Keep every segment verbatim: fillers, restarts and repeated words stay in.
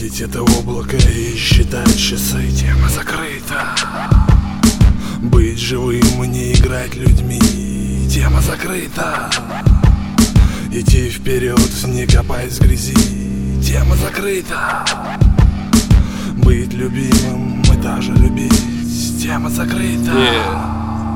Видеть это облако и считать часы, тема закрыта. Быть живым и не играть людьми, тема закрыта. Идти вперед, не копать в грязи, тема закрыта. Быть любимым и даже любить, тема закрыта. Yeah.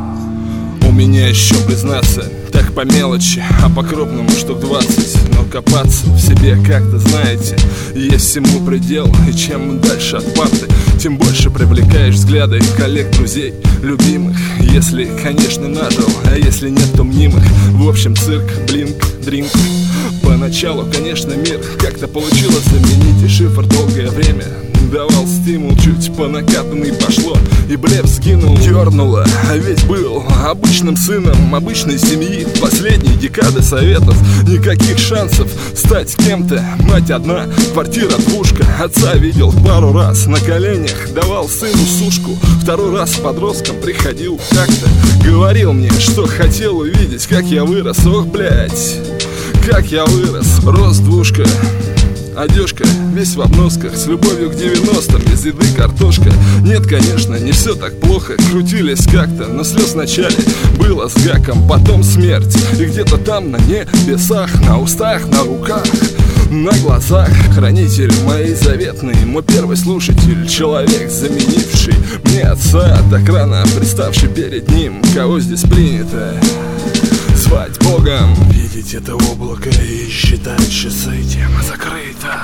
У меня еще, признаться, так по мелочи, а по-крупному штук двадцать. Но копаться в себе, как-то знаете, есть всему предел. И чем дальше от парты, тем больше привлекаешь взгляды коллег, друзей, любимых. Если, конечно, нажил, а если нет, то мнимых. В общем, цирк, блинк, дринк. Поначалу, конечно, мир как-то получилось заменить, и шифр долгое время давал стимул, чуть по накатанной пошло, и блеф сгинул, дернуло. А ведь был обычным сыном обычной семьи, последней декады советов. Никаких шансов стать кем-то, мать одна, квартира двушка. Отца видел пару раз на коленях, давал сыну сушку. Второй раз подростком приходил как-то, говорил мне, что хотел увидеть, как я вырос. Ох, блять, как я вырос. Рост двушка, одежка, весь в обносках, с любовью к девяностым, без еды картошка. Нет, конечно, не все так плохо, крутились как-то, но слез вначале было с гаком, потом смерть. И где-то там на небесах, на устах, на руках, на глазах хранитель моей заветной, мой первый слушатель, человек, заменивший мне отца, так рано представший перед ним. Кого здесь принято звать Богом? Видеть это облако и считать часы, тема закрыта.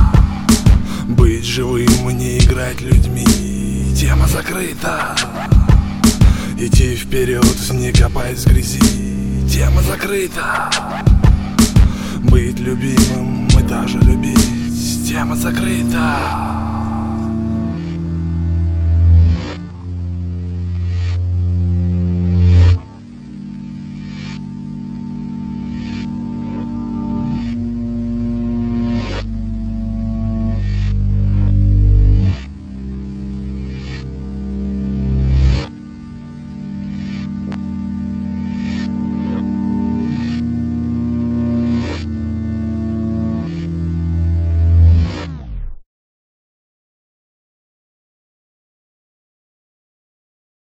Быть живым и не играть людьми, тема закрыта. Идти вперед, не копать в грязи, тема закрыта. Быть любимым и даже любить, тема закрыта.